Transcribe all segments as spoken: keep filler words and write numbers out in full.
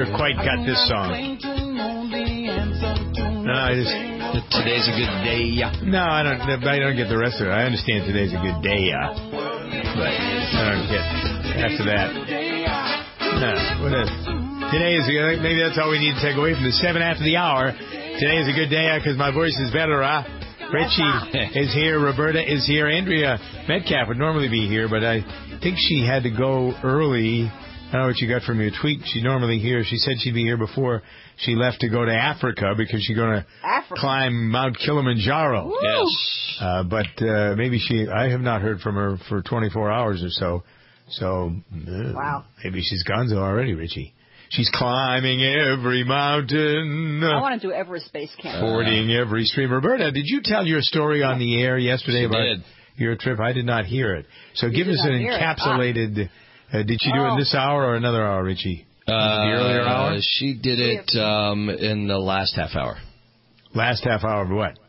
quite got this song. No, I just... Today's a good day, yeah. No, I don't I don't get the rest of it. I understand today's a good day, yeah. But I don't get after that. No, what is... Today is... Maybe that's all we need to take away from the seven after the hour. Today is a good day, because my voice is better, huh? Richie is here. Roberta is here. Andrea Metcalf would normally be here, but I think she had to go early. I don't know what you got from your tweet. She's normally here. She said she'd be here before she left to go to Africa because she's going to climb Mount Kilimanjaro. Woo! Yes. Uh, but uh, maybe she... I have not heard from her for twenty-four hours or so. So uh, wow. Maybe she's gonzo already, Richie. She's climbing every mountain. I want to do Everest Base Camp. Fording every stream. Roberta, did you tell your story on the air yesterday she about did. your trip? I did not hear it. So you give us an encapsulated... Uh, did she do it in this hour or another hour, Richie? Uh, the earlier hour? She did it um, in the last half hour. Last half hour of what?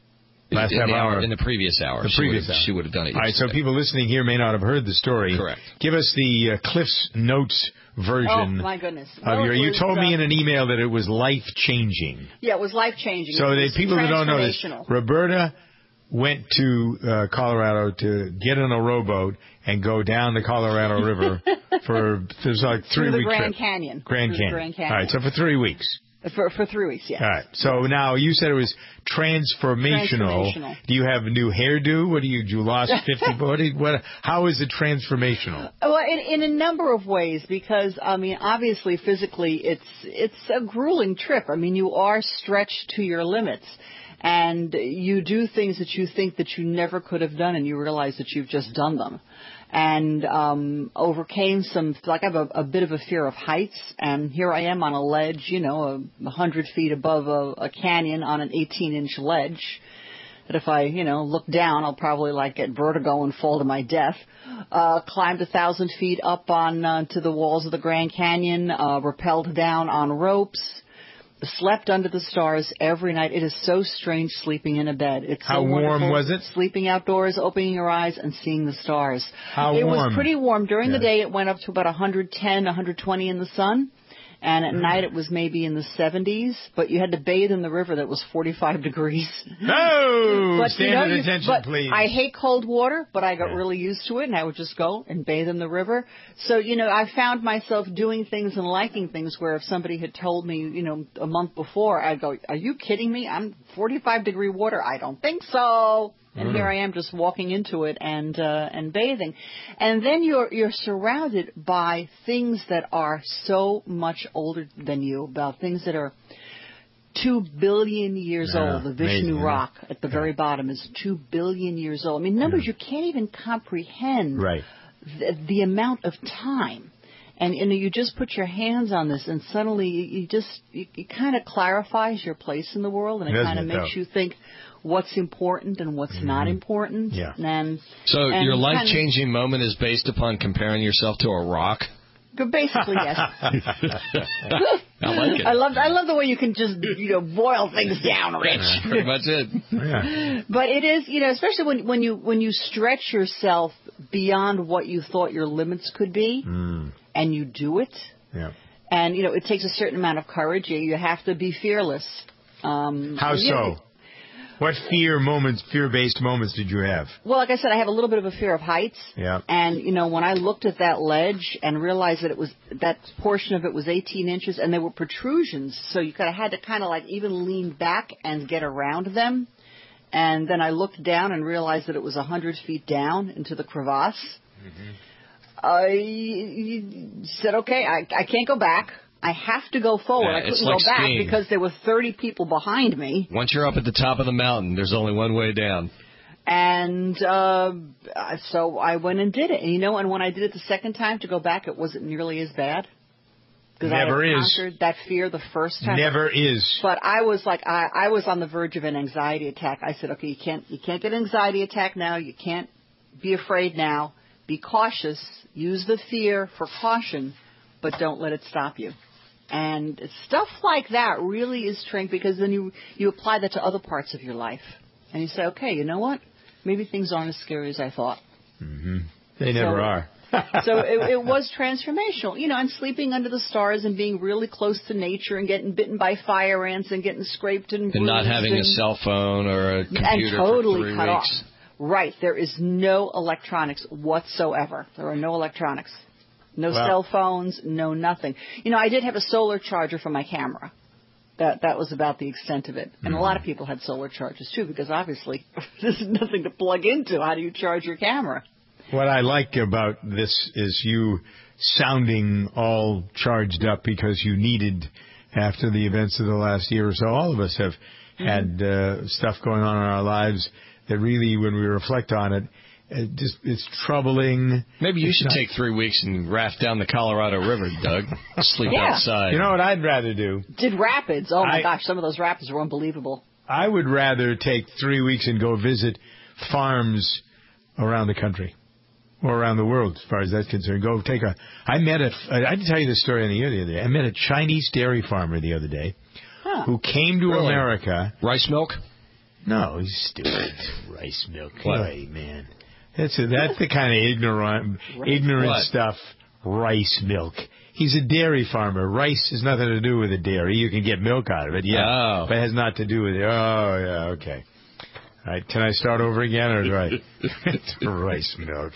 Last in half the hour. In the previous hour. The she previous would have, hour. She would have done it yesterday. All right, so people listening here may not have heard the story. Correct. Give us the uh, Cliff's Notes version. Oh, my goodness. Of well, your, you was, told uh, me in an email that it was life-changing. Yeah, it was life-changing. So they, people that don't know this, Roberta went to uh, Colorado to get on a rowboat and go down the Colorado River for, there's like three Through week the Grand trip. Canyon. Grand Through Canyon. the Grand Canyon. All right, so for three weeks. For for three weeks, yeah. All right. So now you said it was transformational. Transformational. Do you have a new hairdo? What do you? You lost fifty. What, what? How is it transformational? Well, in, in a number of ways, because I mean, obviously, physically, it's it's a grueling trip. I mean, you are stretched to your limits, and you do things that you think that you never could have done, and you realize that you've just done them. And um overcame some, like I have a, a bit of a fear of heights, and here I am on a ledge, you know, a hundred feet above a, a canyon on an eighteen inch ledge, that if I, you know, look down, I'll probably like get vertigo and fall to my death. Uh, climbed a thousand feet up on uh, to the walls of the Grand Canyon, uh, rappelled down on ropes, slept under the stars every night. It is so strange sleeping in a bed. It's How so warm was it? Sleeping outdoors, opening your eyes, and seeing the stars. How it warm? It was pretty warm. During yeah. the day, it went up to about one ten, one twenty in the sun. And at mm. night, it was maybe in the seventies. But you had to bathe in the river that was forty-five degrees. No! but, Stand you know, at you, attention, but please. I hate cold water, but I got yeah. really used to it, and I would just go and bathe in the river. So, you know, I found myself doing things and liking things where if somebody had told me, you know, a month before, I'd go, are you kidding me? I'm forty-five degree water. I don't think so. And mm. here I am just walking into it and uh, and bathing. And then you're you're surrounded by things that are so much older than you, about things that are two billion years yeah, old. The Vishnu amazing, rock yeah. at the yeah. very bottom is two billion years old. I mean, numbers yeah. you can't even comprehend right. the, the amount of time. And, and you just put your hands on this, and suddenly you, you just, it, it kind of clarifies your place in the world, and it kind of makes you think what's important and what's mm-hmm. not important. Yeah. And, so and your life-changing kind of, moment is based upon comparing yourself to a rock? Basically, yes. I like it. I love, I love the way you can just, you know, boil things down, Rich. That's pretty much it. Yeah. But it is, you know, especially when, when you when you stretch yourself beyond what you thought your limits could be, mm. and you do it. Yeah. And, you know, it takes a certain amount of courage. You have to be fearless. Um, How so? Know, what fear moments, fear-based moments did you have? Well, like I said, I have a little bit of a fear of heights. Yeah. And, you know, when I looked at that ledge and realized that it was, that portion of it was eighteen inches, and there were protrusions, so you kind of had to kind of like even lean back and get around them. And then I looked down and realized that it was one hundred feet down into the crevasse. Mm-hmm. I said, okay, I, I can't go back. I have to go forward. Yeah, I couldn't like go back skiing. because there were thirty people behind me. Once you're up at the top of the mountain, there's only one way down. And uh, so I went and did it. And, you know, and when I did it the second time to go back, it wasn't nearly as bad. Because I had is. conquered that fear the first time. Never is. But I was like, I, I was on the verge of an anxiety attack. I said, okay, you can't, you can't get an anxiety attack now. You can't be afraid now. Be cautious. Use the fear for caution, but don't let it stop you. And stuff like that really is strength, because then you you apply that to other parts of your life. And you say, okay, you know what? Maybe things aren't as scary as I thought. Mm-hmm. They never so, are. So it, it was transformational, you know, and sleeping under the stars and being really close to nature and getting bitten by fire ants and getting scraped and bruised. And not having and, a cell phone or a computer and totally for three cut weeks. off. Right. There is no electronics whatsoever. There are no electronics. No wow. cell phones, no nothing. You know, I did have a solar charger for my camera. That that was about the extent of it. And mm. a lot of people had solar chargers, too, because obviously there's nothing to plug into. How do you charge your camera? What I like about this is you sounding all charged up because you needed, after the events of the last year or so, all of us have mm-hmm. had uh, stuff going on in our lives that really, when we reflect on it, it just it's troubling. Maybe you it's should not... take three weeks and raft down the Colorado River, Doug. Sleep yeah. outside. You know what I'd rather do? Did rapids. Oh, my I, gosh, some of those rapids were unbelievable. I would rather take three weeks and go visit farms around the country. Or around the world, as far as that's concerned. Go take a... I met a... I didn't tell you this story on the air the other day. I met a Chinese dairy farmer the other day huh. who came to really? America. Rice milk? No, he's stupid. Rice milk. What? Hey, man. That's, a, that's the kind of ignorant, ignorant what? stuff. Rice milk. He's a dairy farmer. Rice has nothing to do with a dairy. You can get milk out of it, yeah. Oh. But it has not to do with it. Oh, yeah, okay. All right, can I start over again, or do I? It's rice milk.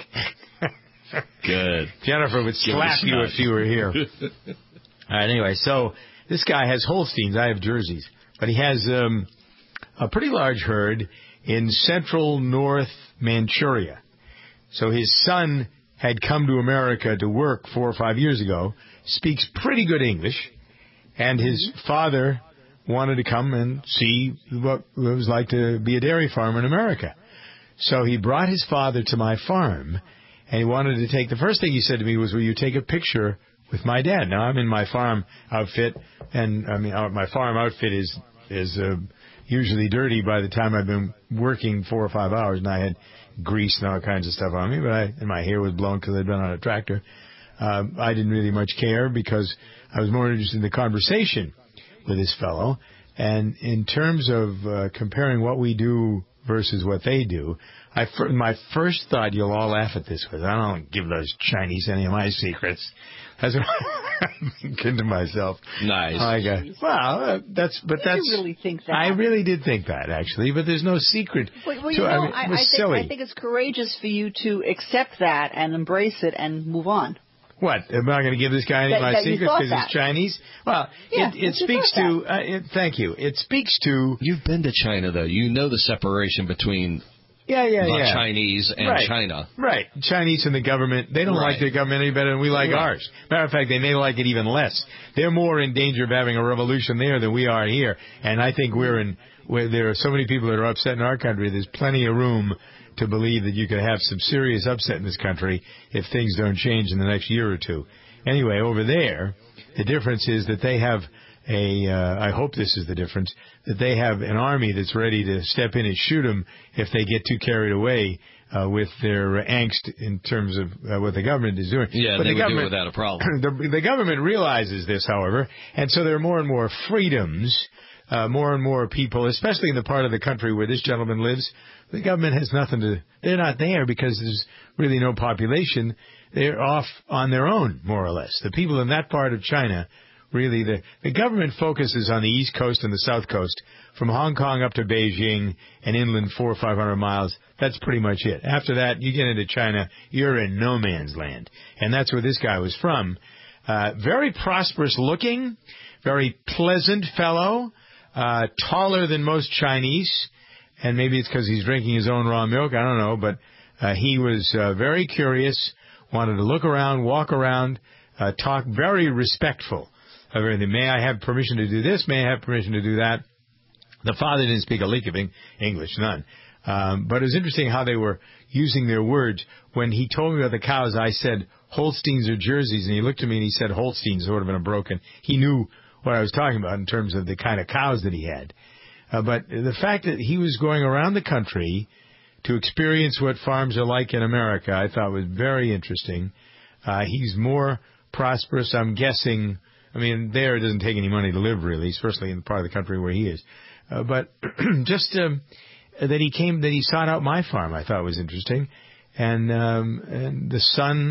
Good. Jennifer would slap you if you were here. All right, anyway, so this guy has Holsteins. I have Jerseys. But he has um, a pretty large herd in central North Manchuria. So his son had come to America to work four or five years ago, speaks pretty good English, and his father wanted to come and see what it was like to be a dairy farmer in America. So he brought his father to my farm, and he wanted to take... The first thing he said to me was, will you take a picture with my dad? Now, I'm in my farm outfit, and I mean, my farm outfit is is uh, usually dirty by the time I've been working four or five hours, and I had grease and all kinds of stuff on me, but I, and my hair was blown because I'd been on a tractor. Uh, I didn't really much care because I was more interested in the conversation with this fellow. And in terms of uh, comparing what we do versus what they do, I my first thought, you'll all laugh at this, was I don't give those Chinese any of my secrets. That's what I'm thinking to myself. Nice. I go, well, uh, that's, but did that's. You really think that? I really did think that, actually, but there's no secret. Well, well you to, know, I, mean, I, it was I, think, silly. I think it's courageous for you to accept that and embrace it and move on. What? Am I going to give this guy any of my that secrets because he's Chinese? Well, yeah, it, it speaks to... Uh, it, thank you. It speaks to... You've been to China, though. You know the separation between yeah, yeah, the yeah. Chinese and right. China. Right. Chinese and the government, they don't right. like their government any better than we like right. ours. Matter of fact, they may like it even less. They're more in danger of having a revolution there than we are here. And I think we're in... Where there are so many people that are upset in our country, there's plenty of room to believe that you could have some serious upset in this country if things don't change in the next year or two. Anyway, over there, the difference is that they have a, uh, I hope this is the difference, that they have an army that's ready to step in and shoot them if they get too carried away uh, with their angst in terms of uh, what the government is doing. Yeah, but they the would government, do it without a problem. The, the government realizes this, however, and so there are more and more freedoms, uh, more and more people, especially in the part of the country where this gentleman lives. The government has nothing to, they're not there because there's really no population. They're off on their own, more or less. The people in that part of China, really, the, the government focuses on the East Coast and the South Coast, from Hong Kong up to Beijing and inland four or five hundred miles. That's pretty much it. After that, you get into China, you're in no man's land. And that's where this guy was from. Uh, very prosperous looking, very pleasant fellow, uh, taller than most Chinese. And maybe it's because he's drinking his own raw milk. I don't know. But uh, he was uh, very curious, wanted to look around, walk around, uh, talk, very respectful of everything. May I have permission to do this? May I have permission to do that? The father didn't speak a lick of English, none. Um, but it was interesting how they were using their words. When he told me about the cows, I said Holsteins or Jerseys, and he looked at me and he said Holsteins, sort of in a broken. He knew what I was talking about in terms of the kind of cows that he had. Uh, but the fact that he was going around the country to experience what farms are like in America, I thought was very interesting. Uh, he's more prosperous, I'm guessing. I mean, there it doesn't take any money to live, really, especially in the part of the country where he is. Uh, but just um, that he came, that he sought out my farm, I thought was interesting. And um, and the son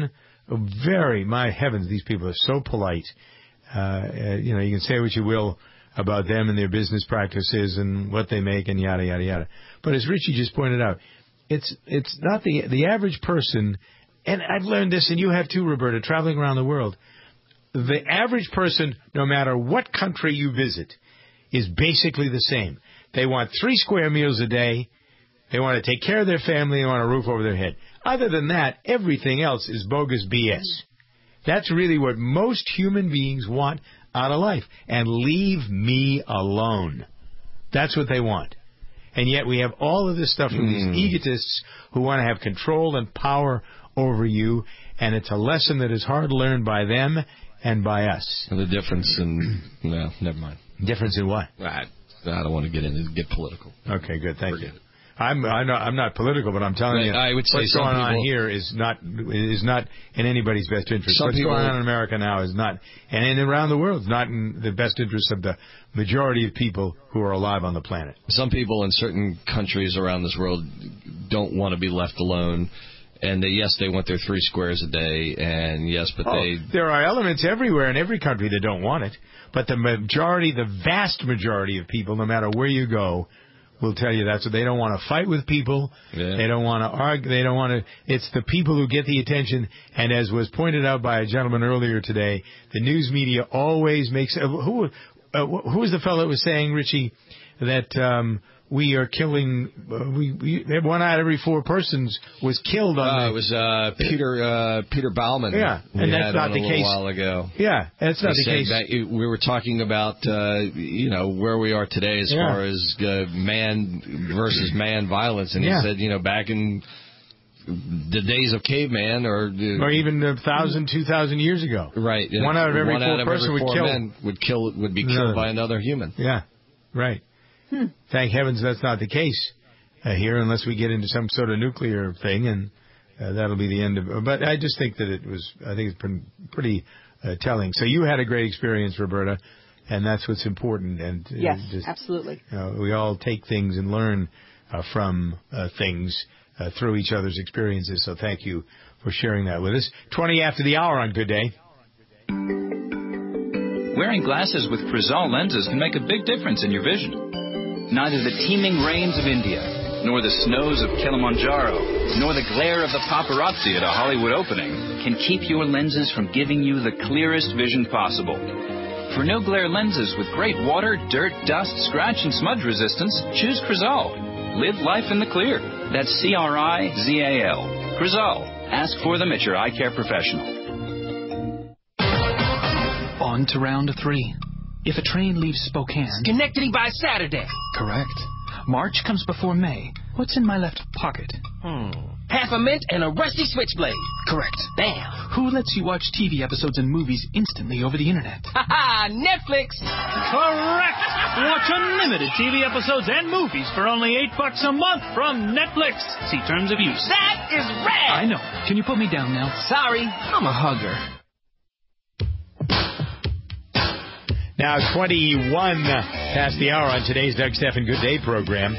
very, my heavens, these people are so polite. Uh, uh, you know, you can say what you will about them and their business practices and what they make and yada, yada, yada. But as Richie just pointed out, it's it's not the the average person, and I've learned this, and you have too, Roberta, traveling around the world. The average person, no matter what country you visit, is basically the same. They want three square meals a day. They want to take care of their family. They want a roof over their head. Other than that, everything else is bogus B S. That's really what most human beings want out of life. And leave me alone. That's what they want. And yet we have all of this stuff from mm. these egotists who want to have control and power over you. And it's a lesson that is hard learned by them and by us. And the difference in... no, never mind. Difference in what? I, I don't want to get into get political. Okay, good. Thank Forget you. It. I'm I'm not, I'm not political, but I'm telling you, I would say what's some going on people, here is not is not in anybody's best interest. Some What's people, going on in America now is not, and in, around the world, is not in the best interest of the majority of people who are alive on the planet. Some people in certain countries around this world don't want to be left alone. And they, yes, they want their three squares a day, and yes, but oh, they... There are elements everywhere in every country that don't want it, but the majority, the vast majority of people, no matter where you go, will tell you that's what they don't want to fight with people. Yeah. They don't want to argue. They don't want to... It's the people who get the attention, and as was pointed out by a gentleman earlier today, the news media always makes... Uh, who, uh, who was the fellow that was saying, Richie, that... Um, We are killing. Uh, we, we one out of every four persons was killed on. Uh, the, it was uh, Peter uh, Peter Bauman. Yeah, and we that's had not on the a case. A while ago. Yeah, that's not he the case. That we were talking about, uh, you know, where we are today as yeah. far as uh, man versus man violence, and yeah. he said, you know, back in the days of caveman, or uh, or even a thousand, two thousand years ago. Right. One out of every one four of person every would four kill. Men would kill would be killed no. by another human. Yeah. Right. Hmm. Thank heavens that's not the case uh, here, unless we get into some sort of nuclear thing, and uh, that'll be the end of it. But I just think that it was, I think it's pretty, pretty uh, telling. So you had a great experience, Roberta, and that's what's important. And uh, yes, just, absolutely. You know, we all take things and learn uh, from uh, things uh, through each other's experiences. So thank you for sharing that with us. twenty after the hour on Good Day. Wearing glasses with Crizal lenses can make a big difference in your vision. Neither the teeming rains of India, nor the snows of Kilimanjaro, nor the glare of the paparazzi at a Hollywood opening can keep your lenses from giving you the clearest vision possible. For no-glare lenses with great water, dirt, dust, scratch, and smudge resistance, choose Crizal. Live life in the clear. That's C R I Z A L. Crizal. Ask for them at your eye care professional. On to round three. If a train leaves Spokane... Schenectady by Saturday. Correct. March comes before May. What's in my left pocket? Hmm. Half a mint and a rusty switchblade. Correct. Bam. Who lets you watch T V episodes and movies instantly over the internet? Ha ha! Netflix. Correct. Watch unlimited T V episodes and movies for only eight bucks a month from Netflix. See terms of use. That is rad. I know. Can you put me down now? Sorry, I'm a hugger. Now, twenty-one past the hour on today's Doug Stephan Good Day program.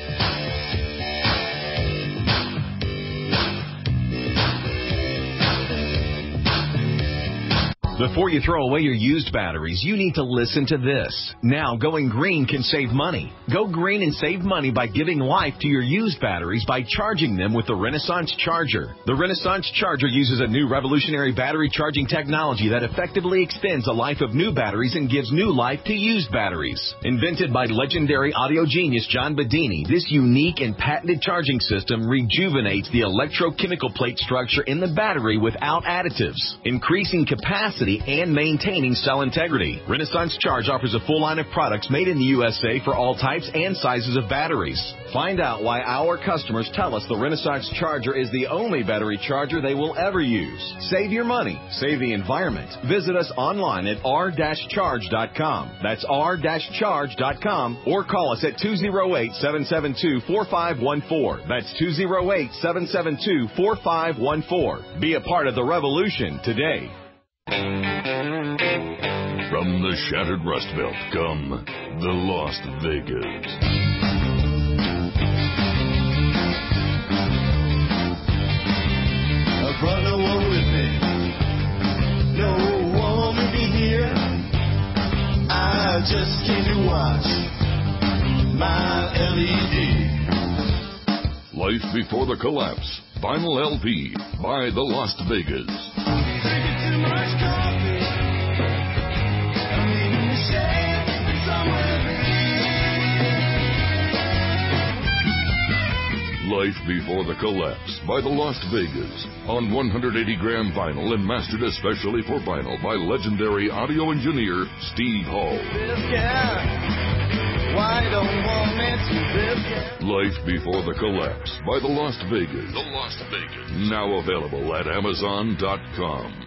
Before you throw away your used batteries, you need to listen to this. Now, going green can save money. Go green and save money by giving life to your used batteries by charging them with the Renaissance Charger. The Renaissance Charger uses a new revolutionary battery charging technology that effectively extends the life of new batteries and gives new life to used batteries. Invented by legendary audio genius John Bedini, this unique and patented charging system rejuvenates the electrochemical plate structure in the battery without additives, increasing capacity and maintaining cell integrity. Renaissance Charge offers a full line of products made in the U S A for all types and sizes of batteries. Find out why our customers tell us the Renaissance Charger is the only battery charger they will ever use. Save your money. Save the environment. Visit us online at r dash charge dot com. That's r dash charge dot com, or call us at two oh eight, seven seven two, four five one four. That's two oh eight, seven seven two, four five one four. Be a part of the revolution today. From the shattered Rust Belt come the Las Vegas. I brought no one with me. Can you watch my L E D? Life Before the Collapse. Vinyl L P by the Las Vegas. Drinking too much coffee. I'm in the shade somewhere Life Before the Collapse by the Las Vegas on one hundred eighty gram vinyl and mastered especially for vinyl by legendary audio engineer Steve Hall. This guy. Why don't want me to this guy? Life Before the Collapse by the Las Vegas. The Las Vegas. Now available at Amazon dot com.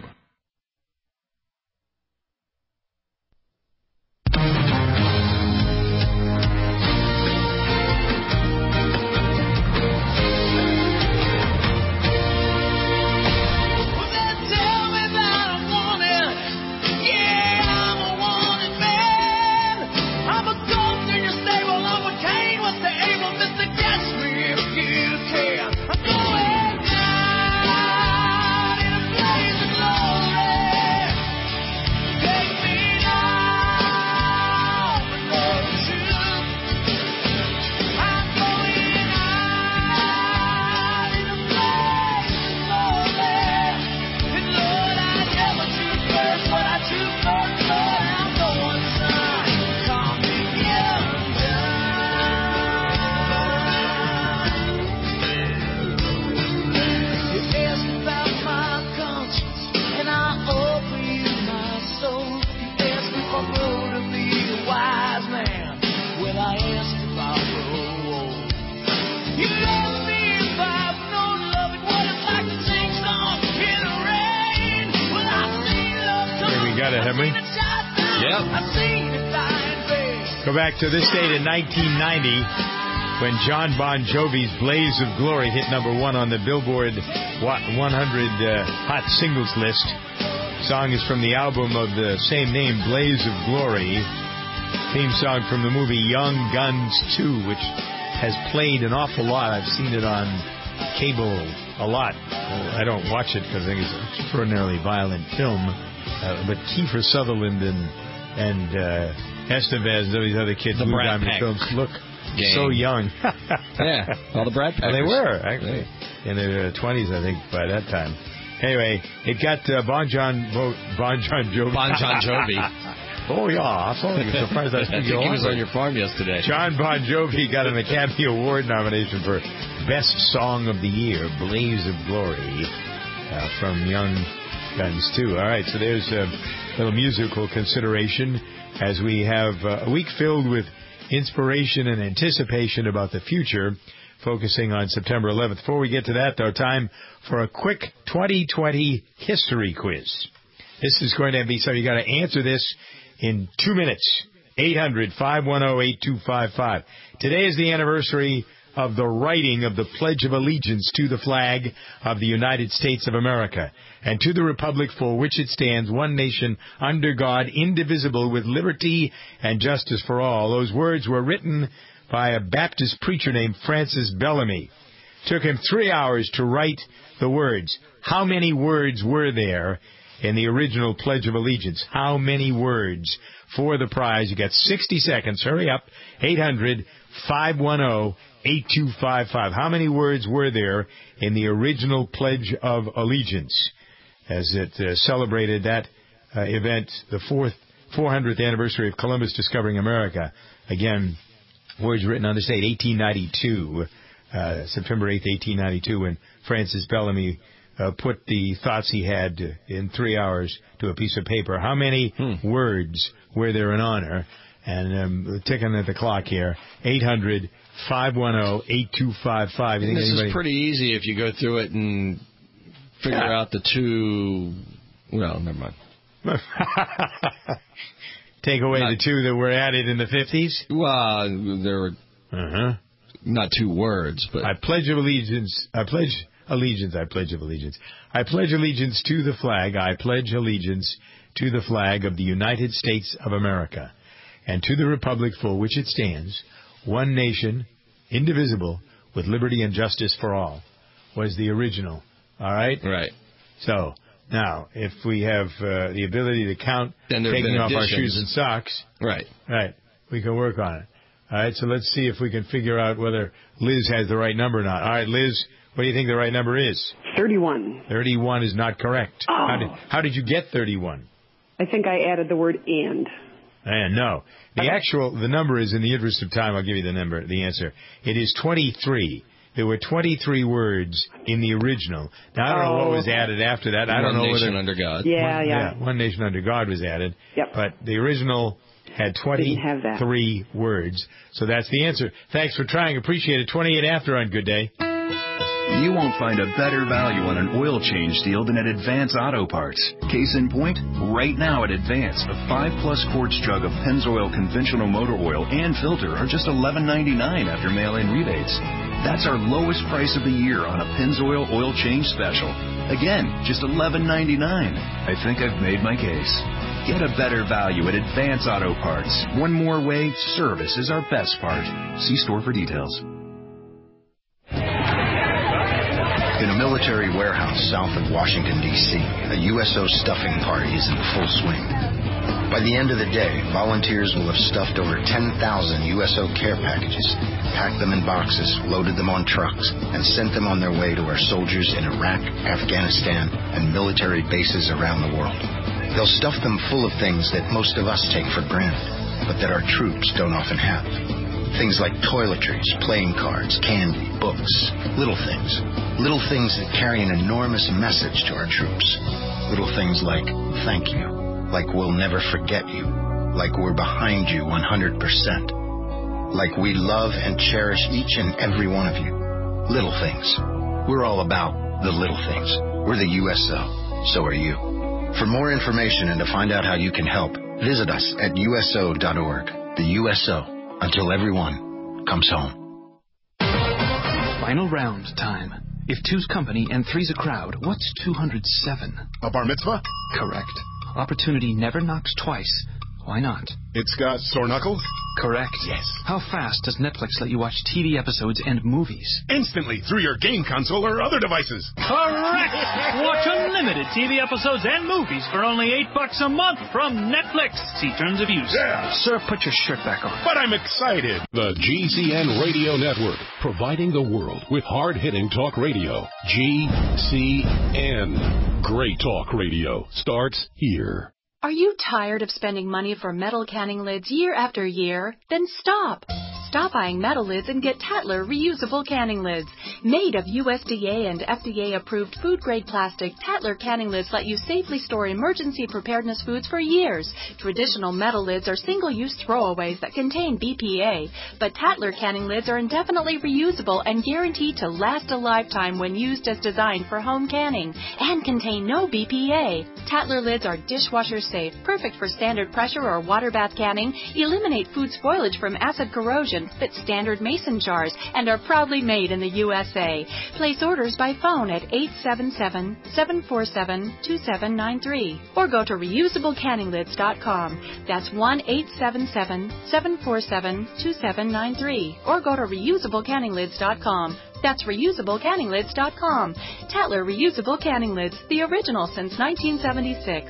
Go back to this date in nineteen ninety when John Bon Jovi's Blaze of Glory hit number one on the Billboard one hundred uh, Hot Singles list. The song is from the album of the same name, Blaze of Glory. Theme song from the movie Young Guns two, which has played an awful lot. I've seen it on cable a lot. Uh, I don't watch it because I think it's an extraordinarily violent film. Uh, but Kiefer Sutherland and and uh, Estevez and some of these other kids, the Blue Brad Diamond Pack Films, look gang. So young. Yeah, all the Brad Packers. And they were, actually, yeah. in their twenties, I think, by that time. Anyway, it got uh, Bon John Bon John Jovi. Bon John Jovi. Oh, yeah. I'm sorry. I'm surprised I, I think he was on your farm yesterday. John Bon Jovi got an Academy Award nomination for Best Song of the Year, Blaze of Glory, uh, from Young Guns two. All right, so there's a little musical consideration as we have uh, a week filled with inspiration and anticipation about the future, focusing on September eleventh. Before we get to that, though, time for a quick twenty twenty history quiz. This is going to be, so you got to answer this in two minutes. eight hundred, five one zero, eight two five five. Today is the anniversary of the writing of the Pledge of Allegiance to the flag of the United States of America and to the republic for which it stands, one nation, under God, indivisible, with liberty and justice for all. Those words were written by a Baptist preacher named Francis Bellamy. Took him three hours to write the words. How many words were there in the original Pledge of Allegiance? How many words? For the prize, you got sixty seconds. Hurry up. eight hundred, five one zero, eight two five five. How many words were there in the original Pledge of Allegiance as it uh, celebrated that uh, event, the fourth, four hundredth anniversary of Columbus discovering America? Again, words written on this date, eighteen ninety-two, uh, September eighth, eighteen ninety-two, when Francis Bellamy uh, put the thoughts he had in three hours to a piece of paper. How many hmm. words were there in honor? And um, ticking at the clock here, eight hundred, five one zero, eight two five five. This anybody... is pretty easy if you go through it and figure yeah. out the two. Well, never mind. Take away not, the two that were added in the fifties? Well, there were uh-huh. not two words, but... I pledge allegiance, I pledge allegiance, I pledge of allegiance. I pledge allegiance to the flag, I pledge allegiance to the flag of the United States of America, and to the republic for which it stands, one nation, indivisible, with liberty and justice for all, was the original. All right? Right. So... Now, if we have uh, the ability to count taking off our shoes and socks. Right. Right. We can work on it. All right, so let's see if we can figure out whether Liz has the right number or not. All right, Liz, what do you think the right number is? thirty-one. thirty-one is not correct. Oh. How did, how did you get thirty-one? I think I added the word and. And no. The okay. actual, the number is, in the interest of time, I'll give you the number, the answer. It is twenty-three. There were twenty-three words in the original. Now, I don't oh, know what was added after that. I One don't know Nation whether... Under God. Yeah, one, yeah. yeah. One Nation Under God was added. Yep. But the original had twenty-three words. So that's the answer. Thanks for trying. Appreciate it. twenty-eight after on Good Day. You won't find a better value on an oil change deal than at Advance Auto Parts. Case in point, right now at Advance, a five-plus quarts jug of Pennzoil conventional motor oil and filter are just eleven ninety-nine after mail-in rebates. That's our lowest price of the year on a Pennzoil oil change special. Again, just eleven ninety-nine. I think I've made my case. Get a better value at Advance Auto Parts. One more way, service is our best part. See store for details. In a military warehouse south of Washington, D C, a U S O stuffing party is in full swing. By the end of the day, volunteers will have stuffed over ten thousand U S O care packages, packed them in boxes, loaded them on trucks, and sent them on their way to our soldiers in Iraq, Afghanistan, and military bases around the world. They'll stuff them full of things that most of us take for granted, but that our troops don't often have. Things like toiletries, playing cards, candy, books, little things. Little things that carry an enormous message to our troops. Little things like, thank you, like we'll never forget you, like we're behind you one hundred percent, like we love and cherish each and every one of you. Little things. We're all about the little things. We're the U S O. So are you. For more information and to find out how you can help, visit us at U S O dot org. The U S O. Until everyone comes home. Final round time. If two's company and three's a crowd, what's two hundred seven? A bar mitzvah? Correct. Opportunity never knocks twice. Why not? It's got sore knuckles? Correct. Yes. How fast does Netflix let you watch T V episodes and movies? Instantly, through your game console or other devices. Correct! Watch unlimited T V episodes and movies for only eight bucks a month from Netflix. See terms of use. Yeah. Sir, put your shirt back on. But I'm excited. The G C N Radio Network, providing the world with hard-hitting talk radio. G C N. Great talk radio starts here. Are you tired of spending money for metal canning lids year after year? Then stop. Stop buying metal lids and get Tatler reusable canning lids. Made of U S D A and F D A-approved food-grade plastic, Tatler canning lids let you safely store emergency preparedness foods for years. Traditional metal lids are single-use throwaways that contain B P A, but Tatler canning lids are indefinitely reusable and guaranteed to last a lifetime when used as designed for home canning, and contain no B P A. Tatler lids are dishwasher safe, perfect for standard pressure or water bath canning, eliminate food spoilage from acid corrosion, fit standard mason jars, and are proudly made in the U S A. Place orders by phone at eight seven seven, seven four seven, two seven nine three or go to reusable canning lids dot com. That's one eight seven seven, seven four seven, two seven nine three or go to reusable canning lids dot com. That's reusable canning lids dot com. Tatler Reusable Canning Lids, the original since nineteen seventy-six.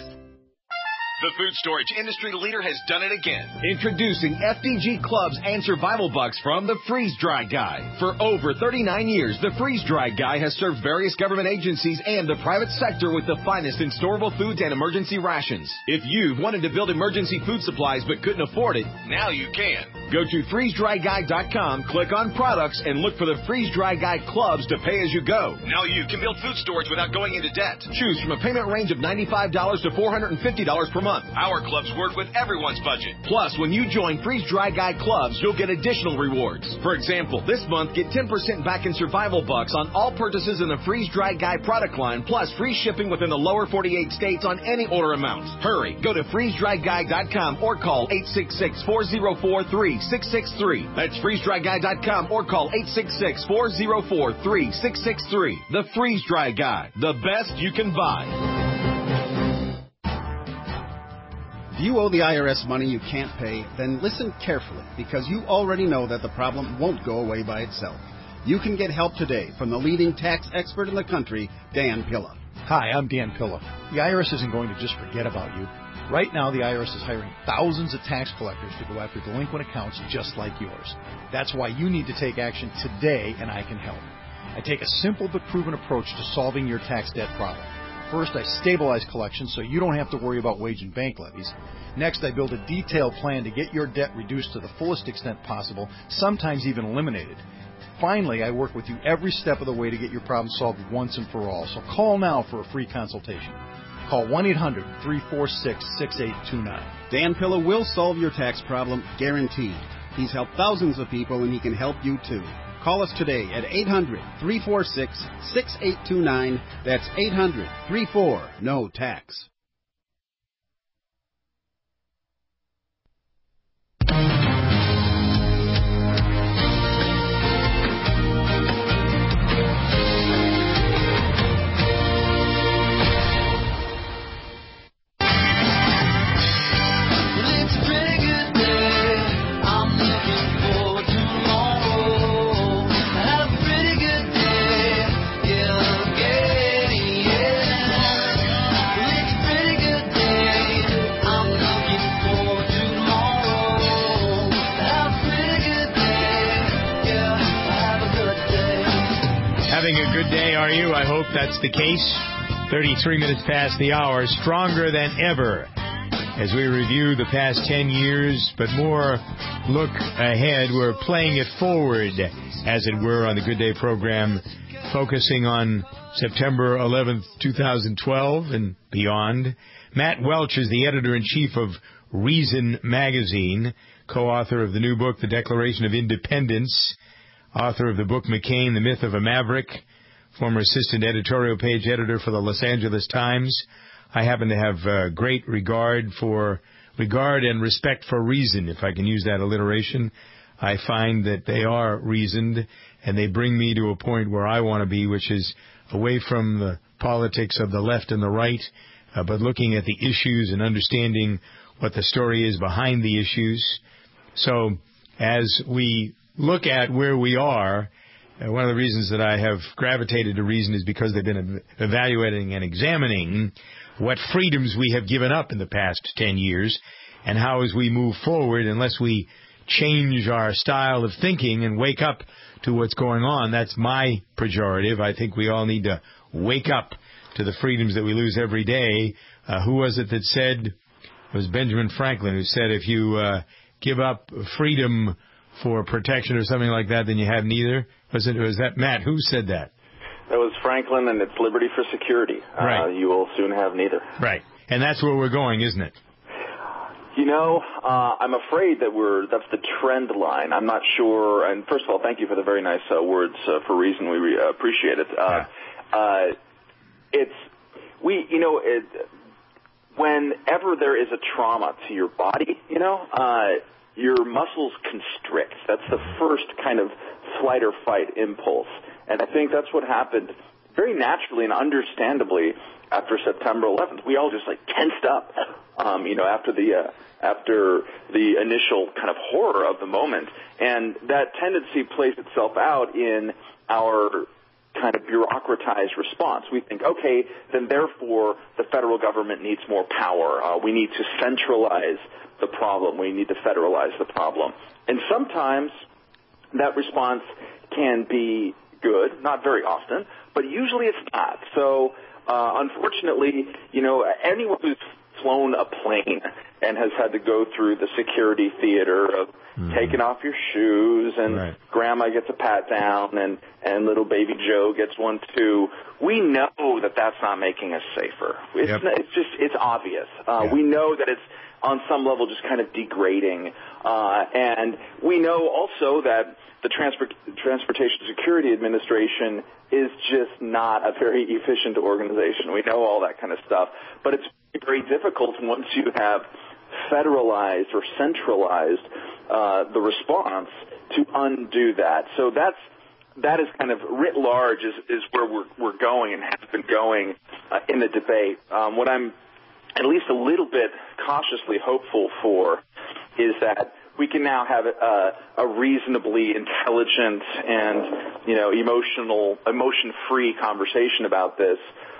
The food storage industry leader has done it again. Introducing F D G Clubs and Survival Bucks from the Freeze Dry Guy. For over thirty-nine years, the Freeze Dry Guy has served various government agencies and the private sector with the finest in storable foods and emergency rations. If you've wanted to build emergency food supplies but couldn't afford it, now you can. Go to freeze dry guy dot com, click on products, and look for the Freeze Dry Guy Clubs to pay as you go. Now you can build food storage without going into debt. Choose from a payment range of ninety-five dollars to four hundred fifty dollars per month. Our clubs work with everyone's budget. Plus, when you join Freeze Dry Guy Clubs, you'll get additional rewards. For example, this month, get ten percent back in Survival Bucks on all purchases in the Freeze Dry Guy product line, plus free shipping within the lower forty-eight states on any order amount. Hurry, go to freeze dry guy dot com or call eight six six, four zero four, three six six three. That's freeze dry guy dot com or call eight six six, four zero four, three six six three. The Freeze Dry Guy, the best you can buy. If you owe the I R S money you can't pay, then listen carefully, because you already know that the problem won't go away by itself. You can get help today from the leading tax expert in the country, Dan Pilla. Hi, I'm Dan Pilla. The I R S isn't going to just forget about you. Right now, the I R S is hiring thousands of tax collectors to go after delinquent accounts just like yours. That's why you need to take action today, and I can help. I take a simple but proven approach to solving your tax debt problem. First, I stabilize collections so you don't have to worry about wage and bank levies. Next, I build a detailed plan to get your debt reduced to the fullest extent possible, sometimes even eliminated. Finally, I work with you every step of the way to get your problem solved once and for all. So call now for a free consultation. Call one eight hundred, three four six, six eight two nine. Dan Pilla will solve your tax problem, guaranteed. He's helped thousands of people, and he can help you too. Call us today at eight hundred, three four six, six eight two nine. That's eight hundred, three four, N O tax. Having a good day, are you? I hope that's the case. thirty-three minutes past the hour, stronger than ever as we review the past ten years, but more look ahead. We're playing it forward, as it were, on the Good Day program, focusing on September eleventh, twenty twelve and beyond. Matt Welch is the editor-in-chief of Reason Magazine, co-author of the new book, The Declaration of Independence, author of the book McCain, The Myth of a Maverick, former assistant editorial page editor for the Los Angeles Times. I happen to have uh, great regard for regard and respect for reason, if I can use that alliteration. I find that they are reasoned, and they bring me to a point where I want to be, which is away from the politics of the left and the right, uh, but looking at the issues and understanding what the story is behind the issues. So as we look at where we are, uh, one of the reasons that I have gravitated to Reason is because they've been evaluating and examining what freedoms we have given up in the past ten years, and how as we move forward, unless we change our style of thinking and wake up to what's going on, that's my pejorative. I think we all need to wake up to the freedoms that we lose every day. Uh, who was it that said, it was Benjamin Franklin, who said if you uh, give up freedom for protection or something like that, then you have neither? Was it? Was that Matt? Who said that? That was Franklin, and it's liberty for security. Right. Uh, you will soon have neither. Right. And that's where we're going, isn't it? You know, uh, I'm afraid that we're, that's the trend line. I'm not sure. And first of all, thank you for the very nice uh, words uh, for Reason. We re- uh, appreciate it. Uh, yeah. uh, it's, we, you know, it, whenever there is a trauma to your body, you know, uh, your muscles constrict. That's the first kind of flight or fight impulse. And I think that's what happened very naturally and understandably after September eleventh. We all just like tensed up, um, you know, after the uh, after the initial kind of horror of the moment. And that tendency plays itself out in our kind of bureaucratized response. We think, okay, then therefore the federal government needs more power. Uh, we need to centralize the problem. We need to federalize the problem. And sometimes that response can be good, not very often, but usually it's not. So, uh, unfortunately, you know, anyone who's flown a plane and has had to go through the security theater of mm. taking off your shoes and right. grandma gets a pat down and, and little baby Joe gets one too, we know that that's not making us safer. It's, yep. it's just, it's obvious. Uh, yeah. We know that it's on some level just kind of degrading. Uh, and we know also that the Transport, Transportation Security Administration is just not a very efficient organization. We know all that kind of stuff. But it's very difficult once you have federalized or centralized uh, the response to undo that. So that's that is kind of writ large is, is where we're, we're going and have been going uh, in the debate. Um, what I'm at least a little bit cautiously hopeful for is that we can now have a, a reasonably intelligent and, you know, emotional, emotion-free conversation about this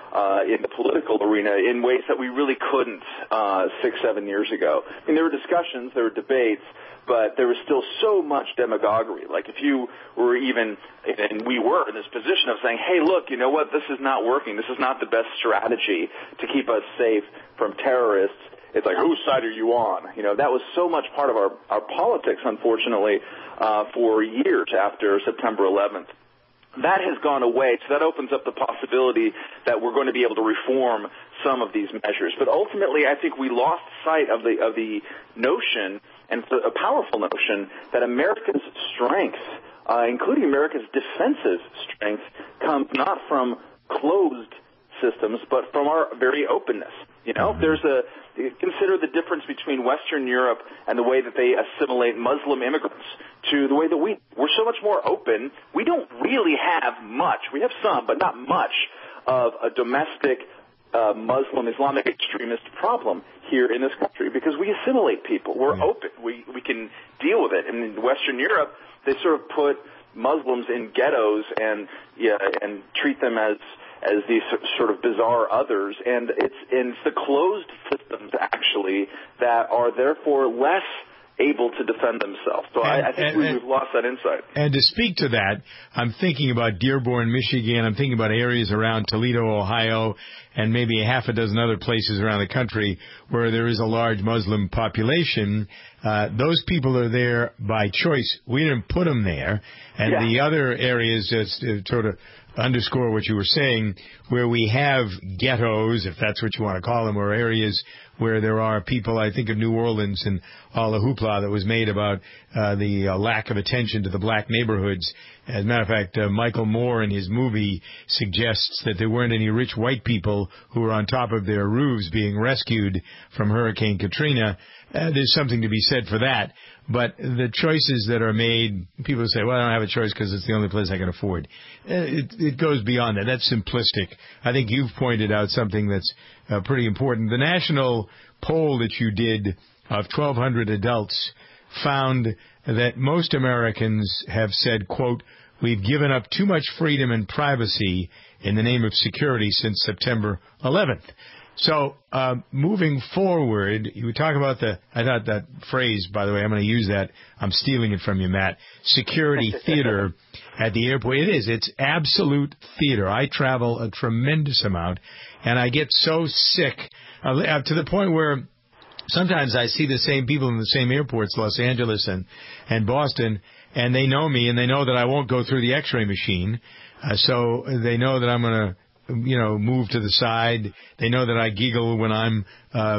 uh, in the political arena in ways that we really couldn't uh, six, seven years ago. I mean, there were discussions, there were debates, but there was still so much demagoguery. Like if you were even, and we were in this position of saying, hey, look, you know what, this is not working. This is not the best strategy to keep us safe from terrorists. It's like, whose side are you on? You know, that was so much part of our, our politics, unfortunately, uh, for years after September eleventh. That has gone away, so that opens up the possibility that we're going to be able to reform some of these measures. But ultimately, I think we lost sight of the of the notion, and it's a powerful notion, that America's strength, uh, including America's defensive strength, comes not from closed systems, but from our very openness. You know, there's a consider the difference between Western Europe and the way that they assimilate Muslim immigrants to the way that we we're so much more open. We don't really have much. We have some, but not much of a domestic uh, Muslim Islamic extremist problem here in this country because we assimilate people. We're open. We we can deal with it. And in Western Europe, they sort of put Muslims in ghettos and yeah, and treat them as as these sort of bizarre others, and it's, and it's the closed systems, actually, that are therefore less able to defend themselves. So and, I, I think and, we've lost that insight. And to speak to that, I'm thinking about Dearborn, Michigan. I'm thinking about areas around Toledo, Ohio, and maybe a half a dozen other places around the country where there is a large Muslim population. Uh, those people are there by choice. We didn't put them there. And yeah. the other areas, just uh, sort of underscore what you were saying, where we have ghettos, if that's what you want to call them, or areas where there are people, I think of New Orleans and all the hoopla that was made about uh, the uh, lack of attention to the black neighborhoods. As a matter of fact, uh, Michael Moore in his movie suggests that there weren't any rich white people who were on top of their roofs being rescued from Hurricane Katrina. Uh, there's something to be said for that. But the choices that are made, people say, well, I don't have a choice because it's the only place I can afford. Uh, it, it goes beyond that. That's simplistic. I think you've pointed out something that's uh, pretty important. The national poll that you did of twelve hundred adults found that most Americans have said, quote, we've given up too much freedom and privacy in the name of security since September eleventh. So, uh, moving forward, you talk about the, I thought that phrase, by the way, I'm going to use that. I'm stealing it from you, Matt. Security theater at the airport. It is. It's absolute theater. I travel a tremendous amount, and I get so sick uh, to the point where sometimes I see the same people in the same airports, Los Angeles and, and Boston, and they know me, and they know that I won't go through the x-ray machine. Uh, so they know that I'm going to, you know, move to the side. They know that I giggle when I'm uh, uh,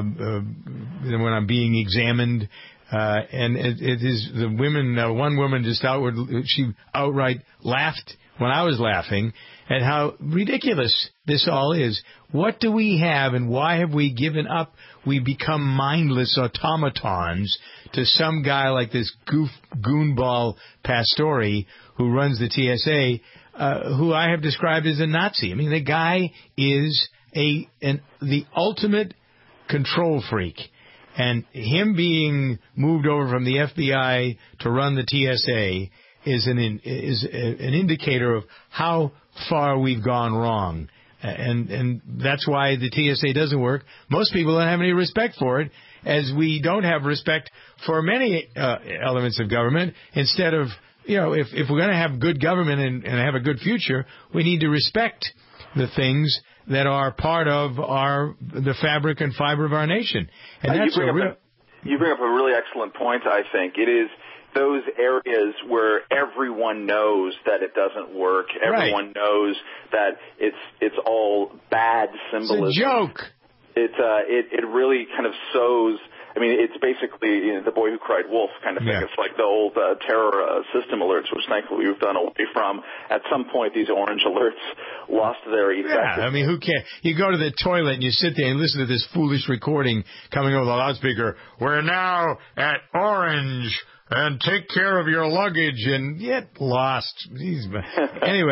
when I'm being examined. Uh, and it, it is the women. Uh, one woman just outward, she outright laughed when I was laughing at how ridiculous this all is. What do we have, and why have we given up? We become mindless automatons to some guy like this goof goonball Pastore who runs the T S A. Uh, who I have described as a Nazi. I mean, the guy is a an, the ultimate control freak. And him being moved over from the F B I to run the T S A is an is an indicator of how far we've gone wrong. And and that's why the T S A doesn't work. Most people don't have any respect for it, as we don't have respect for many uh, elements of government. Instead of You know, if, if we're going to have good government and, and have a good future, we need to respect the things that are part of our the fabric and fiber of our nation. And uh, that's you, bring a real, a, you bring up a really excellent point, I think. It is those areas where everyone knows that it doesn't work. Everyone right. knows that it's it's all bad symbolism. It's a joke. It, uh, it, it really kind of sows... I mean, it's basically, you know, the boy who cried wolf kind of thing. Yeah. It's like the old uh, terror uh, system alerts, which thankfully we've done away from. At some point, these orange alerts lost their effect. Yeah, I mean, who cares? You go to the toilet and you sit there and listen to this foolish recording coming over the loudspeaker. We're now at Orange, and take care of your luggage, and get lost. Anyway,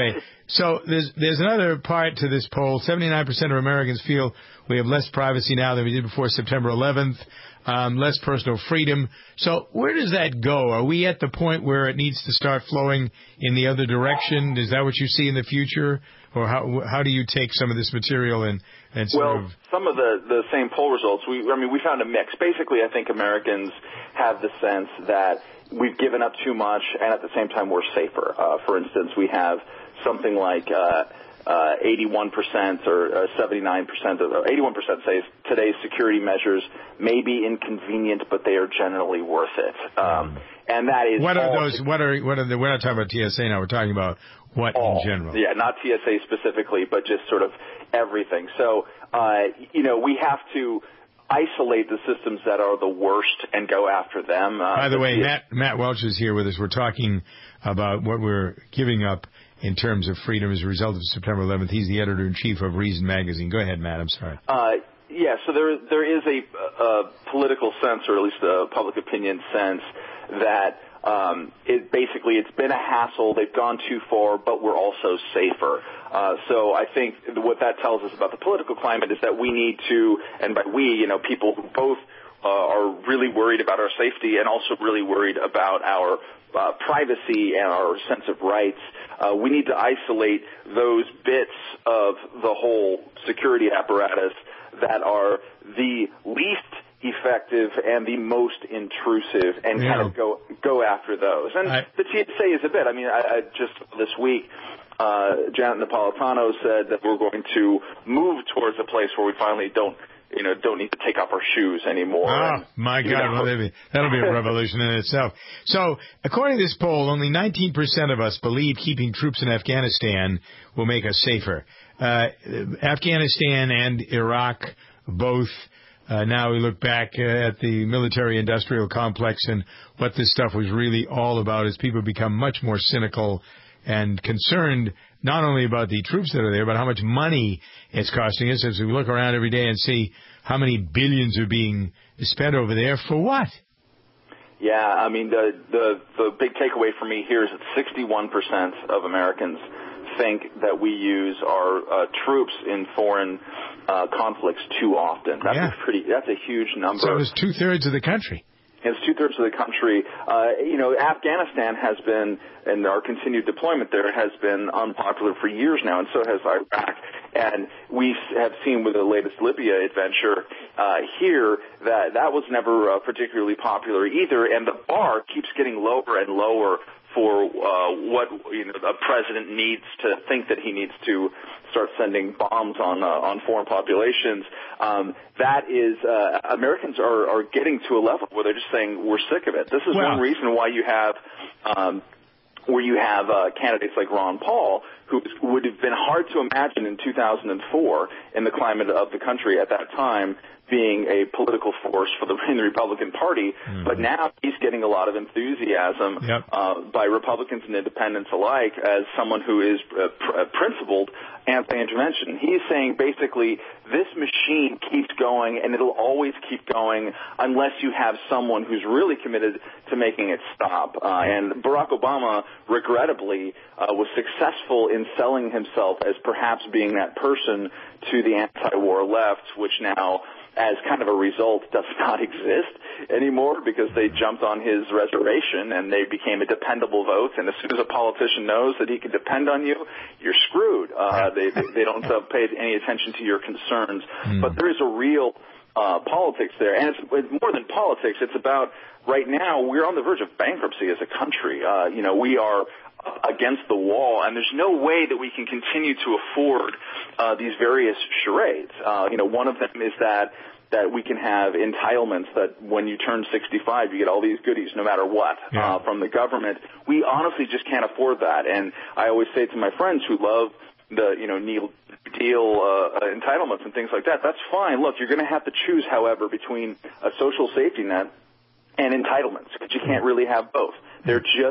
So there's there's another part to this poll. seventy-nine percent of Americans feel we have less privacy now than we did before September eleventh, um, less personal freedom. So where does that go? Are we at the point where it needs to start flowing in the other direction? Is that what you see in the future? Or how how do you take some of this material and, and sort well, of... some of the, the same poll results, we I mean, we found a mix. Basically, I think Americans have the sense that we've given up too much, and at the same time, we're safer. Uh, for instance, we have something like uh, uh, eighty-one percent or uh, seventy-nine percent, of, or eighty-one percent say today's security measures may be inconvenient, but they are generally worth it. Um, and that is what are those? What are what are the? We're not talking about T S A now. We're talking about what all, in general. Yeah, not T S A specifically, but just sort of everything. So uh, you know, we have to isolate the systems that are the worst and go after them. Uh, By the way, Matt Matt Welch is here with us. We're talking about what we're giving up in terms of freedom as a result of September eleventh. He's the editor-in-chief of Reason Magazine. Go ahead, Matt. I'm sorry. Uh, yeah, so there there is a, a political sense, or at least a public opinion sense, that um, it basically it's been a hassle. They've gone too far, but we're also safer. Uh, so I think what that tells us about the political climate is that we need to, and by we, you know, people who both uh, are really worried about our safety and also really worried about our uh, privacy and our sense of rights. Uh, we need to isolate those bits of the whole security apparatus that are the least effective and the most intrusive, and yeah. kind of go go after those. And I, the T S A is a bit. I mean, I, I just this week, uh, Janet Napolitano said that we're going to move towards a place where we finally don't, you know, don't need to take off our shoes anymore. Oh, and, my God. Well, that'll, be, that'll be a revolution in itself. So, according to this poll, only nineteen percent of us believe keeping troops in Afghanistan will make us safer. Uh, Afghanistan and Iraq both, uh, now we look back uh, at the military-industrial complex and what this stuff was really all about as people become much more cynical and concerned not only about the troops that are there, but how much money it's costing us as we look around every day and see how many billions are being spent over there for what? Yeah, I mean, the the, the big takeaway for me here is that sixty-one percent of Americans think that we use our uh, troops in foreign uh, conflicts too often. That's yeah. a pretty. That's a huge number. So it's two-thirds of the country. It's two-thirds of the country. Uh, you know, Afghanistan has been, and our continued deployment there has been unpopular for years now, and so has Iraq. And we have seen with the latest Libya adventure uh, here that that was never uh, particularly popular either, and the bar keeps getting lower and lower for uh, what you know a president needs to think that he needs to start sending bombs on uh, on foreign populations. Um, that is, uh, Americans are, are getting to a level where they're just saying we're sick of it. This is well, one reason why you have um, where you have uh, candidates like Ron Paul, who would have been hard to imagine in two thousand four in the climate of the country at that time, being a political force for the, in the Republican Party, mm-hmm. but now he's getting a lot of enthusiasm yep. uh, by Republicans and independents alike as someone who is uh, pr- uh, principled anti-intervention. He's saying basically this machine keeps going and it'll always keep going unless you have someone who's really committed to making it stop. Uh, and Barack Obama, regrettably, uh, was successful in selling himself as perhaps being that person to the anti-war left, which now, as kind of a result, does not exist anymore because they jumped on his reservation and they became a dependable vote. And as soon as a politician knows that he can depend on you, you're screwed. Uh, they, they, they don't uh, pay any attention to your concerns. Mm. But there is a real uh, politics there. And it's, it's more than politics. It's about right now we're on the verge of bankruptcy as a country. Uh, you know, we are against the wall, and there's no way that we can continue to afford uh, these various charades. Uh, you know, one of them is that that we can have entitlements that when you turn sixty-five, you get all these goodies no matter what yeah. uh, from the government. We honestly just can't afford that. And I always say to my friends who love the, you know, Neil Deal uh, entitlements and things like that, that's fine. Look, you're going to have to choose, however, between a social safety net and entitlements, because you can't really have both. They're just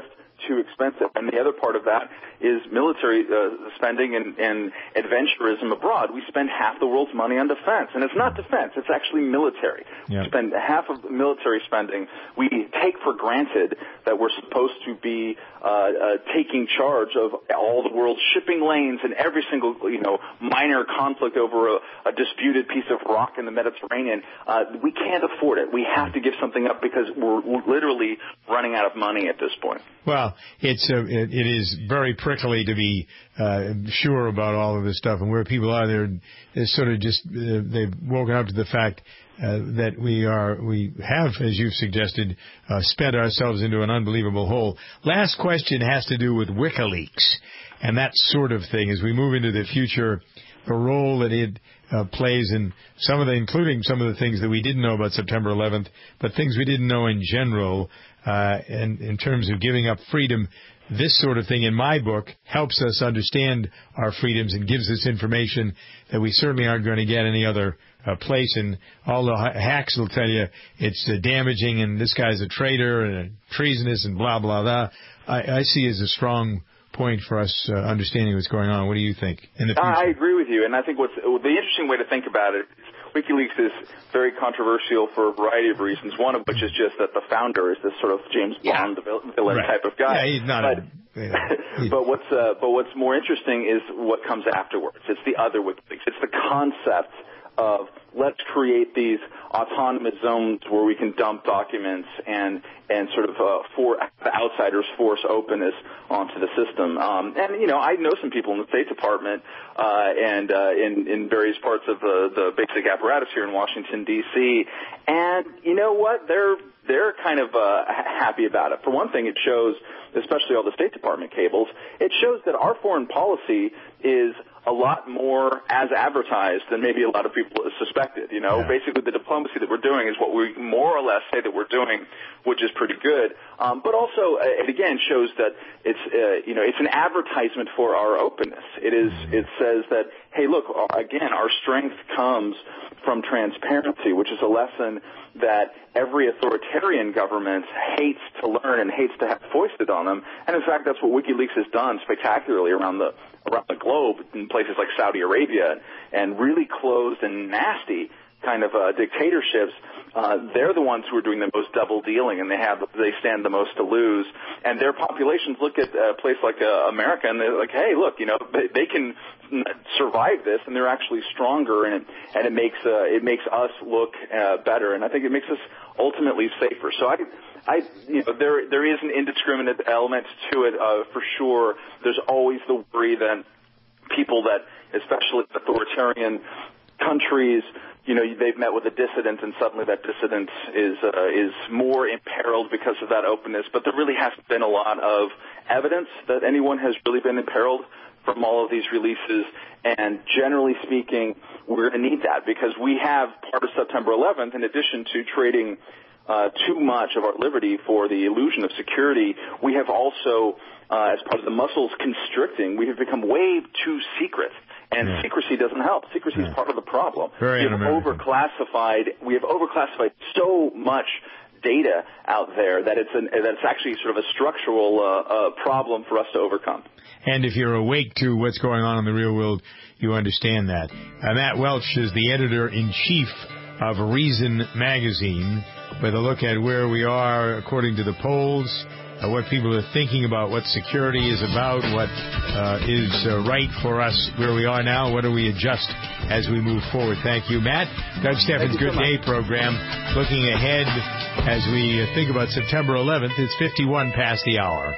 too expensive. And the other part of that is military uh, spending and, and adventurism abroad. We spend half the world's money on defense, and it's not defense, it's actually military. Yeah. We spend half of military spending. We take for granted that we're supposed to be uh, uh, taking charge of all the world's shipping lanes and every single, you know, minor conflict over a, a disputed piece of rock in the Mediterranean. Uh, we can't afford it. We have to give something up because we're, we're literally running out of money at this point. Well, it's uh, it, it is very prickly to be uh, sure about all of this stuff, and where people are, they're, they're sort of just uh, they've woken up to the fact uh, that we are we have, as you've suggested, uh, spent ourselves into an unbelievable hole. Last question has to do with WikiLeaks and that sort of thing as we move into the future. The role that it uh, plays in some of the, including some of the things that we didn't know about September eleventh, but things we didn't know in general, uh, and in terms of giving up freedom. This sort of thing, in my book, helps us understand our freedoms and gives us information that we certainly aren't going to get any other uh, place. And all the hacks will tell you it's uh, damaging and this guy's a traitor and a treasonous and blah, blah, blah. I, I see as a strong point for us uh, understanding what's going on. What do you think in the future? I agree with you, and I think what's the interesting way to think about it is WikiLeaks is very controversial for a variety of reasons, one of which is just that the founder is this sort of James Bond yeah. villain right. type of guy. Yeah, he's not but, a, yeah. but what's uh, but what's more interesting is what comes afterwards. It's the other WikiLeaks. It's the concept of let's create these autonomous zones where we can dump documents and and sort of uh, for the outsiders force openness onto the system. Um, and you know, I know some people in the State Department uh, and uh, in in various parts of the the basic apparatus here in Washington D C. And you know what? They're they're kind of uh, happy about it. For one thing, it shows, especially all the State Department cables, it shows that our foreign policy is a lot more as advertised than maybe a lot of people suspected. You know, yeah. basically the diplomacy that we're doing is what we more or less say that we're doing, which is pretty good. Um, but also, uh, it again shows that it's, uh, you know, it's an advertisement for our openness. It is, it says that, hey, look, again, our strength comes from transparency, which is a lesson that every authoritarian government hates to learn and hates to have foisted on them. And in fact, that's what WikiLeaks has done spectacularly around the around the globe in places like Saudi Arabia and really closed and nasty kind of uh, dictatorships. Uh, they're the ones who are doing the most double dealing, and they have they stand the most to lose. And their populations look at a place like uh, America, and they're like, hey, look, you know, they, they can survive this, and they're actually stronger, and it, and it makes uh, it makes us look uh, better, and I think it makes us ultimately safer. So I. I, you know, there there is an indiscriminate element to it uh, for sure. There's always the worry that people that, especially authoritarian countries, you know, they've met with a dissident, and suddenly that dissident is uh, is more imperiled because of that openness. But there really hasn't been a lot of evidence that anyone has really been imperiled from all of these releases. And generally speaking, we're going to need that because we have part of September eleventh, in addition to trading Uh, too much of our liberty for the illusion of security, we have also, uh, as part of the muscles constricting, we have become way too secret. And yeah. secrecy doesn't help. Secrecy yeah. is part of the problem. Very we have overclassified. We have overclassified so much data out there that it's an, that it's actually sort of a structural uh, uh, problem for us to overcome. And if you're awake to what's going on in the real world, you understand that. Uh, Matt Welch is the editor-in-chief of Reason Magazine, with a look at where we are according to the polls, uh, what people are thinking about what security is about, what uh, is uh, right for us where we are now, what do we adjust as we move forward. Thank you, Matt. Doug Steffens' Good Day program, looking ahead as we uh, think about September eleventh. It's fifty-one past the hour.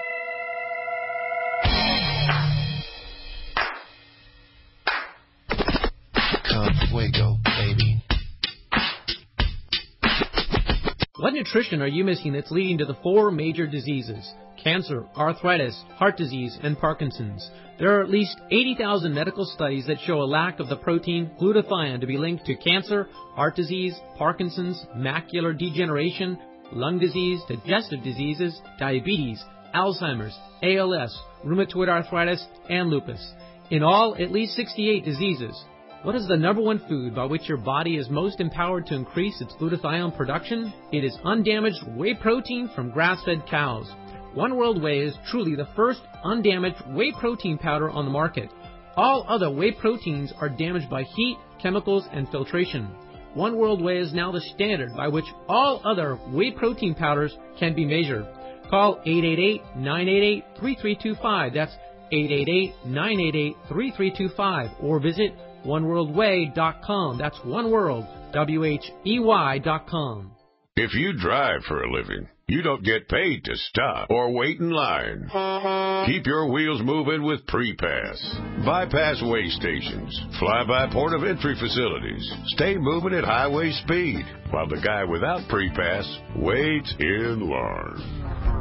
Con Fuego, baby. What nutrition are you missing that's leading to the four major diseases? Cancer, arthritis, heart disease, and Parkinson's. There are at least eighty thousand medical studies that show a lack of the protein glutathione to be linked to cancer, heart disease, Parkinson's, macular degeneration, lung disease, digestive diseases, diabetes, Alzheimer's, A L S, rheumatoid arthritis, and lupus. In all, at least sixty-eight diseases. What is the number one food by which your body is most empowered to increase its glutathione production? It is undamaged whey protein from grass-fed cows. One World Whey is truly the first undamaged whey protein powder on the market. All other whey proteins are damaged by heat, chemicals, and filtration. One World Whey is now the standard by which all other whey protein powders can be measured. Call eight eight eight, nine eight eight, three three two five. That's eight eight eight, nine eight eight, three three two five. Or visit one world whey dot com. That's One World, W H E Y dot com. If you drive for a living, you don't get paid to stop or wait in line. Keep your wheels moving with Pre-Pass. Bypass way stations, fly-by port of entry facilities. Stay moving at highway speed, while the guy without Pre-Pass waits in line.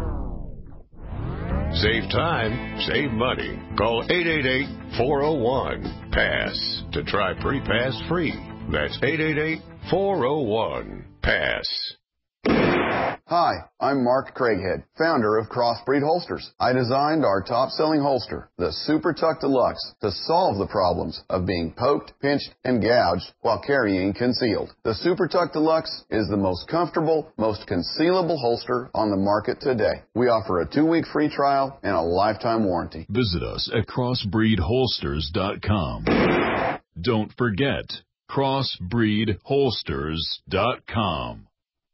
Save time, save money. Call eight eight eight, four oh one, PASS to try Pre-Pass free. That's eight eight eight, four oh one, PASS. Hi, I'm Mark Craighead, founder of Crossbreed Holsters. I designed our top-selling holster, the Super Tuck Deluxe, to solve the problems of being poked, pinched, and gouged while carrying concealed. The Super Tuck Deluxe is the most comfortable, most concealable holster on the market today. We offer a two-week free trial and a lifetime warranty. Visit us at crossbreed holsters dot com. Don't forget, crossbreed holsters dot com.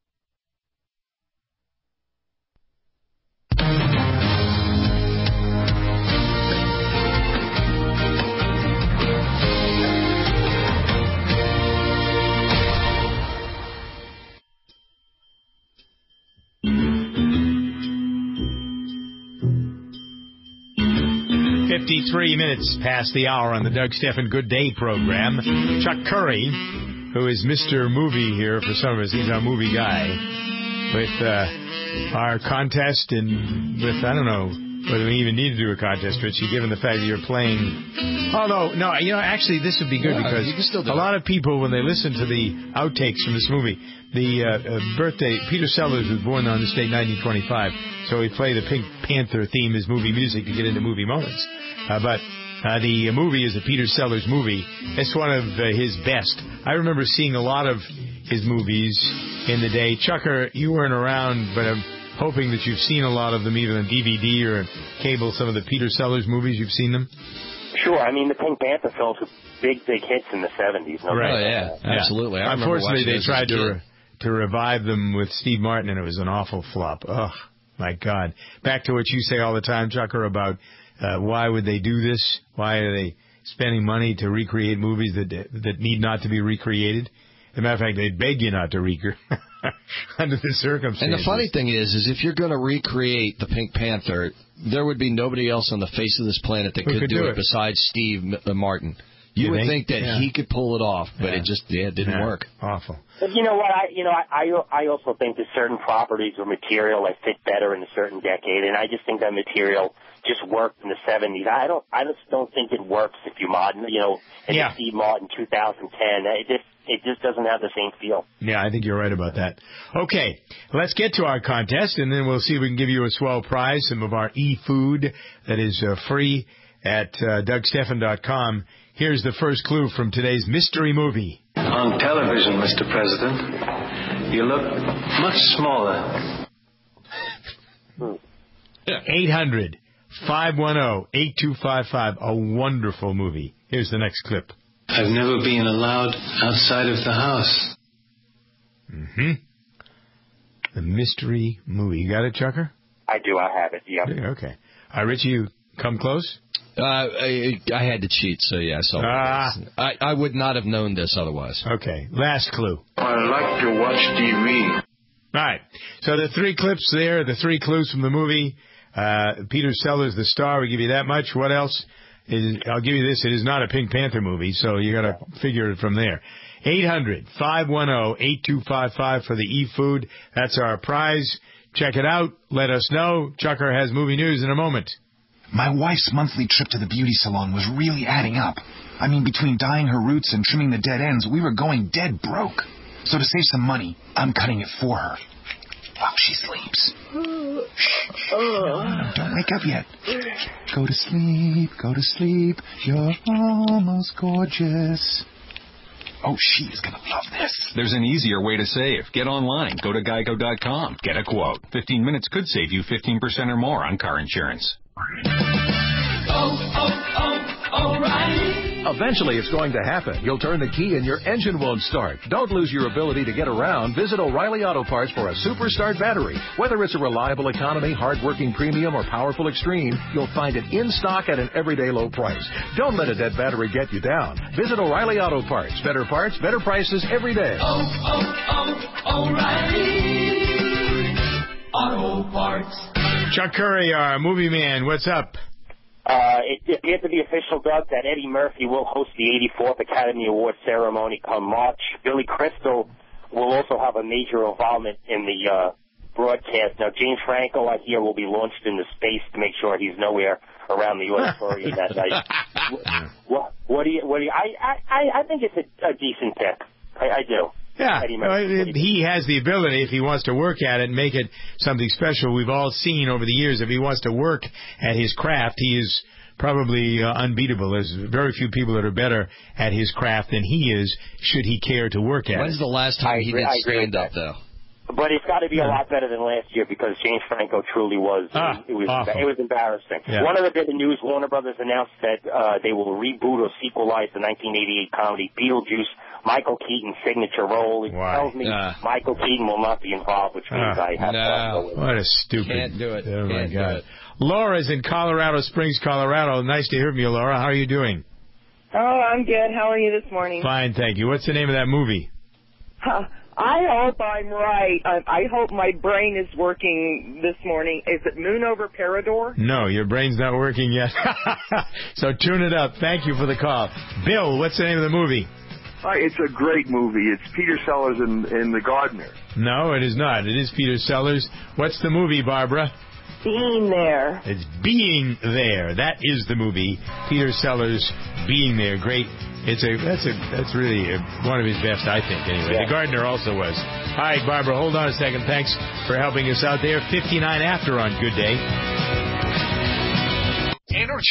fifty-three minutes past the hour on the Doug Stephan Good Day program. Chuck Curry, who is Mister Movie here for some of us, he's our movie guy, with uh, our contest and with, I don't know whether we even need to do a contest, Richie, given the fact that you're playing. Oh, no, no, you know, actually, this would be good yeah, because you can still do a lot of people, when they listen to the outtakes from this movie, the uh, uh, birthday, Peter Sellers was born on this date, nineteen twenty-five, so we play the Pink Panther theme as movie music to get into movie moments. Uh, but uh, the movie is a Peter Sellers movie. It's one of uh, his best. I remember seeing a lot of his movies in the day. Chucker, you weren't around, but I'm hoping that you've seen a lot of them, either on D V D or cable, some of the Peter Sellers movies. You've seen them? Sure. I mean, the Pink Panther films were big, big hits in the seventies. No right. Oh, yeah, absolutely. I Unfortunately, they tried to re- re- to revive them with Steve Martin, and it was an awful flop. Ugh, my God. Back to what you say all the time, Chucker, about uh, why would they do this? Why are they spending money to recreate movies that that need not to be recreated? As a matter of fact, they beg you not to recreate under the circumstances. And the funny thing is, is if you're going to recreate the Pink Panther, there would be nobody else on the face of this planet that Who could, could do, do it, it besides Steve Martin. You, You would think? think, that Yeah. he could pull it off, but Yeah. it just yeah, it didn't Yeah. work. Awful. But you know what? I you know I I I also think that certain properties or material that fit better in a certain decade, and I just think that material just worked in the seventies. I don't I just don't think it works if you modern you know in Yeah. the Steve Martin two thousand ten. It just it just doesn't have the same feel. Yeah, I think you're right about that. Okay, let's get to our contest, and then we'll see if we can give you a swell prize, some of our e-food that is uh, free at uh, doug stephan dot com. Here's the first clue from today's mystery movie. On television, Mister President, you look much smaller. eight hundred, five one zero, eight two five five, a wonderful movie. Here's the next clip. I've never been allowed outside of the house. Mm-hmm. The mystery movie. You got it, Chucker? I do. I have it. Yeah. Okay. All right, Richie, you come close? Uh, I, I had to cheat, so yeah, I saw Ah. it. I, I would not have known this otherwise. Okay, last clue. I like to watch T V. All right, so the three clips there, the three clues from the movie. Uh, Peter Sellers, the star, we give you that much. What else? Is, I'll give you this. It is not a Pink Panther movie, so you got to figure it from there. eight hundred, five one zero, eight two five five for the e-food. That's our prize. Check it out. Let us know. Chucker has movie news in a moment. My wife's monthly trip to the beauty salon was really adding up. I mean, between dyeing her roots and trimming the dead ends, we were going dead broke. So to save some money, I'm cutting it for her. While she sleeps. Shh. No, no, don't wake up yet. Go to sleep, go to sleep. You're almost gorgeous. Oh, she is going to love this. There's an easier way to save. Get online. Go to geico dot com. Get a quote. fifteen minutes could save you fifteen percent or more on car insurance. Oh, oh, oh, O'Reilly. Eventually, it's going to happen. You'll turn the key and your engine won't start. Don't lose your ability to get around. Visit O'Reilly Auto Parts for a Super Start battery. Whether it's a reliable economy, hard-working premium, or powerful extreme, you'll find it in stock at an everyday low price. Don't let a dead battery get you down. Visit O'Reilly Auto Parts. Better parts, better prices every day. Oh, oh, oh, O'Reilly Auto Parts. Chuck Curry, our movie man, what's up? Uh, it appears to be official, Doug, that Eddie Murphy will host the eighty-fourth Academy Award ceremony come March. Billy Crystal will also have a major involvement in the uh, broadcast. Now, James Franco, I hear, will be launched into space to make sure he's nowhere around the auditorium that night. What, what do you? What do you? I I I think it's a, a decent pick. I, I do. Yeah, he has the ability, if he wants to work at it and make it something special. We've all seen over the years, if he wants to work at his craft, he is probably uh, unbeatable. There's very few people that are better at his craft than he is, should he care to work at When's it. the last time he did stand-up, though? But it's got to be a lot better than last year because James Franco truly was. Ah, it was awful. it was embarrassing. Yeah. One other bit of news: Warner Brothers announced that uh, they will reboot or sequelize the nineteen eighty-eight comedy Beetlejuice, Michael Keaton's signature role. It Why? tells me Uh. Michael Keaton will not be involved, which means Uh, I have no. to go with What a stupid. Can't do it. Oh, my Can't do God. it. Laura's in Colorado Springs, Colorado. Nice to hear from you, Laura. How are you doing? Oh, I'm good. How are you this morning? Fine, thank you. What's the name of that movie? Huh. I hope I'm right. I, I hope my brain is working this morning. Is it Moon over Parador? No, your brain's not working yet. So tune it up. Thank you for the call. Bill, what's the name of the movie? Hi, it's a great movie. It's Peter Sellers and, and The Gardener. No, it is not. It is Peter Sellers. What's the movie, Barbara? Being There. It's Being There. That is the movie. Peter Sellers, Being There. Great. It's a that's a that's really a, one of his best, I think. Anyway, Yeah. The Gardener also was. All right, Barbara, hold on a second. Thanks for helping us out there. fifty-nine after on Good Day.